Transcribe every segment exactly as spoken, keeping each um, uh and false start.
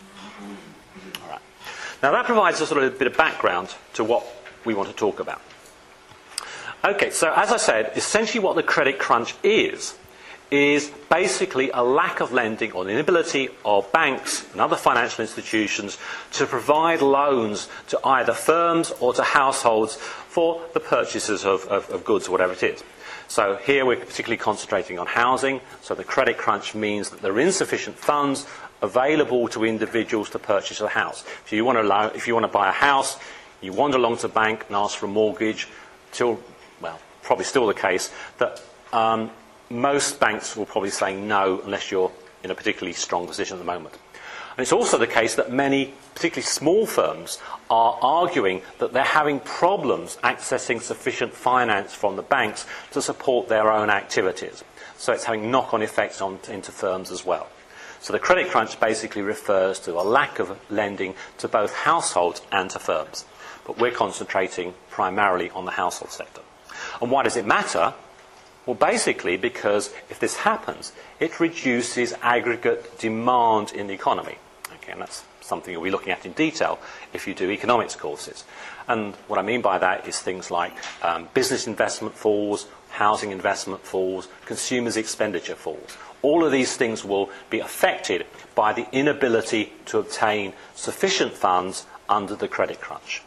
All right. Now that provides a sort of a bit of background to what we want to talk about. Okay, so as I said, essentially what the credit crunch is, is basically a lack of lending or the inability of banks and other financial institutions to provide loans to either firms or to households for the purchases of, of, of goods or whatever it is. So here we're particularly concentrating on housing. So the credit crunch means that there are insufficient funds available to individuals to purchase a house. If you want to, loan, if you want to buy a house, you wander along to the bank and ask for a mortgage till, well, probably still the case, that um, most banks will probably say no unless you're in a particularly strong position at the moment. And it's also the case that many, particularly small firms, are arguing that they're having problems accessing sufficient finance from the banks to support their own activities. So it's having knock-on effects on, into firms as well. So the credit crunch basically refers to a lack of lending to both households and to firms. But we're concentrating primarily on the household sector. And why does it matter? Well, basically because if this happens, it reduces aggregate demand in the economy. Okay, and that's something you'll be looking at in detail if you do economics courses. And what I mean by that is things like um, business investment falls, housing investment falls, consumers' expenditure falls. All of these things will be affected by the inability to obtain sufficient funds under the credit crunch.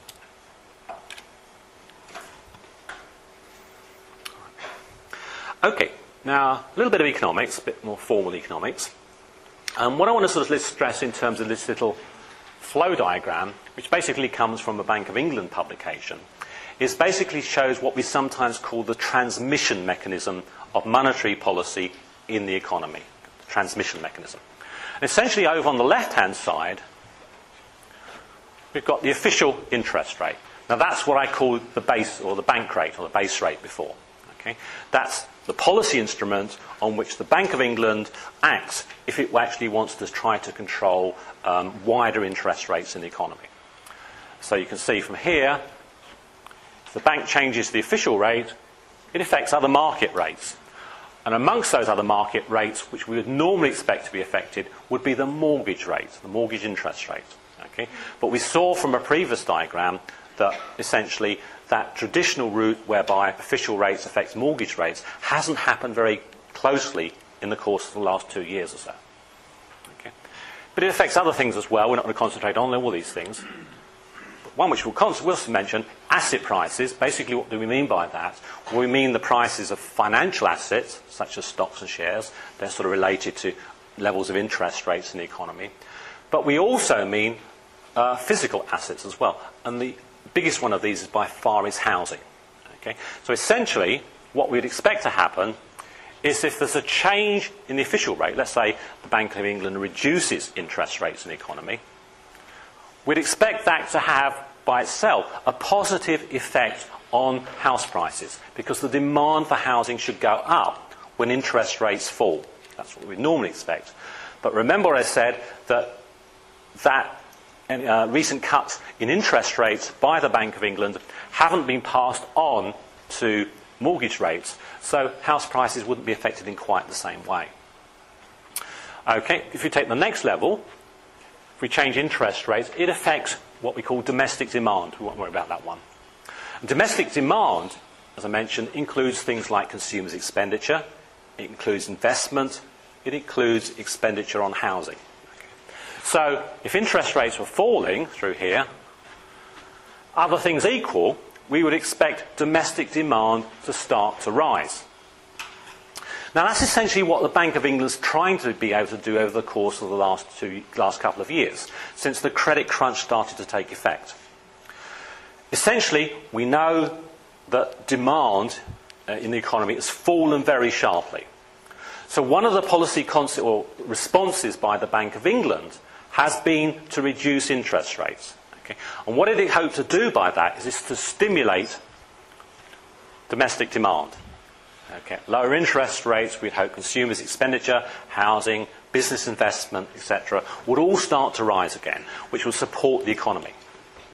Okay, now a little bit of economics, a bit more formal economics. Um, what I want to sort of stress in terms of this little flow diagram, which basically comes from a Bank of England publication, is basically shows what we sometimes call the transmission mechanism of monetary policy in the economy. The transmission mechanism. And essentially over on the left-hand side, we've got the official interest rate. Now that's what I called the base or the bank rate or the base rate before. Okay? That's the policy instrument on which the Bank of England acts if it actually wants to try to control um, wider interest rates in the economy. So you can see from here, if the bank changes the official rate, it affects other market rates. And amongst those other market rates, which we would normally expect to be affected, would be the mortgage rate, the mortgage interest rate. Okay? But we saw from a previous diagram that essentially that traditional route whereby official rates affect mortgage rates hasn't happened very closely in the course of the last two years or so. Okay? But it affects other things as well. We're not going to concentrate on all these things. But one which we'll also mention, asset prices. Basically what do we mean by that? Well, we mean the prices of financial assets, such as stocks and shares. They're sort of related to levels of interest rates in the economy. But we also mean uh, physical assets as well. And the biggest one of these is by far is housing. Okay? So essentially, what we'd expect to happen is if there's a change in the official rate, let's say the Bank of England reduces interest rates in the economy, we'd expect that to have, by itself, a positive effect on house prices, because the demand for housing should go up when interest rates fall. That's what we normally expect. But remember I said that that And, uh, recent cuts in interest rates by the Bank of England haven't been passed on to mortgage rates, so house prices wouldn't be affected in quite the same way. Okay, if you take the next level, if we change interest rates, it affects what we call domestic demand. We won't worry about that one. And domestic demand, as I mentioned, includes things like consumers' expenditure, it includes investment, it includes expenditure on housing. So, if interest rates were falling through here, other things equal, we would expect domestic demand to start to rise. Now, that's essentially what the Bank of England's trying to be able to do over the course of the last, two, last couple of years, since the credit crunch started to take effect. Essentially, we know that demand uh, in the economy has fallen very sharply. So one of the policy concept, or responses by the Bank of England has been to reduce interest rates. Okay? And what it hoped to do by that is, is to stimulate domestic demand. Okay? Lower interest rates, we'd hope consumers' expenditure, housing, business investment, et cetera, would all start to rise again, which will support the economy.